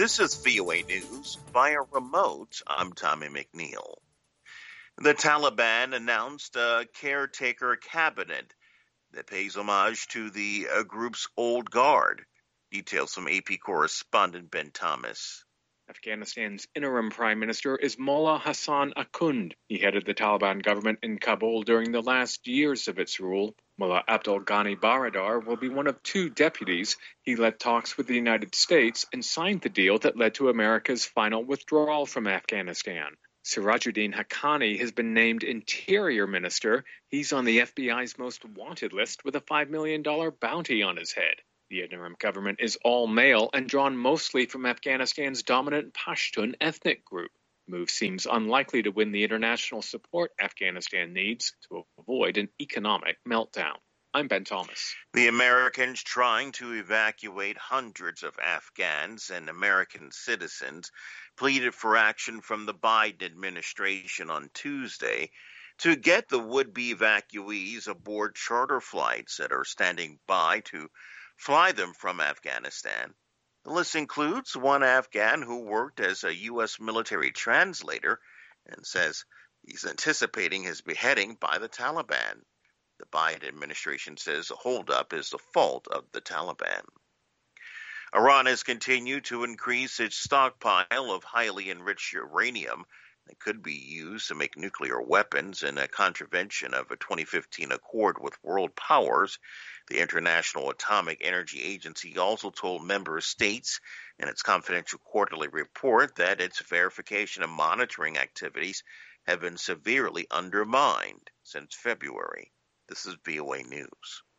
This is VOA News via remote. I'm Tommy McNeil. The Taliban announced a caretaker cabinet that pays homage to the group's old guard. Details from AP correspondent Ben Thomas. Afghanistan's interim prime minister is Mullah Hassan Akhund. He headed the Taliban government in Kabul during the last years of its rule. Mullah Abdul Ghani Baradar will be one of two deputies. He led talks with the United States and signed the deal that led to America's final withdrawal from Afghanistan. Sirajuddin Haqqani has been named Interior Minister. He's on the FBI's most wanted list with a $5 million bounty on his head. The interim government is all-male and drawn mostly from Afghanistan's dominant Pashtun ethnic group. The move seems unlikely to win the international support Afghanistan needs to avoid an economic meltdown. I'm Ben Thomas. The Americans trying to evacuate hundreds of Afghans and American citizens pleaded for action from the Biden administration on Tuesday to get the would-be evacuees aboard charter flights that are standing by to fly them from Afghanistan. The list includes one Afghan who worked as a U.S. military translator and says he's anticipating his beheading by the Taliban. The Biden administration says the holdup is the fault of the Taliban. Iran has continued to increase its stockpile of highly enriched uranium that could be used to make nuclear weapons in a contravention of a 2015 accord with world powers. The International Atomic Energy Agency also told member states in its confidential quarterly report that its verification and monitoring activities have been severely undermined since February. This is VOA News.